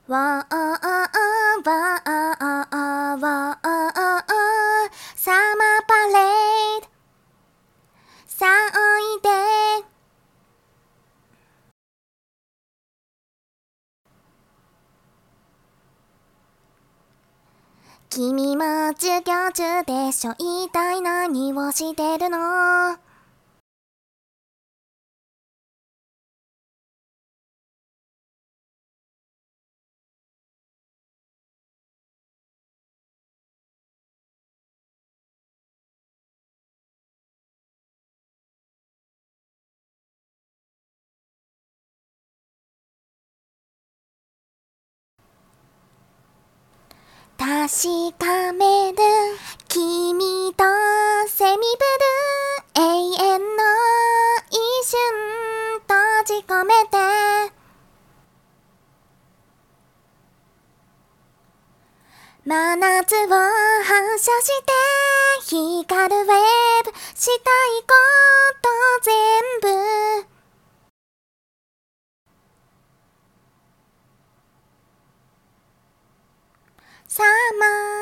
わあああわあああわあああサマーパレードさあおいで君も授業中でしょ一体何をしてるの確かめる君とセミブルー永遠の一瞬閉じ込めて真夏を反射して光るウェーブしたいこと全部サマー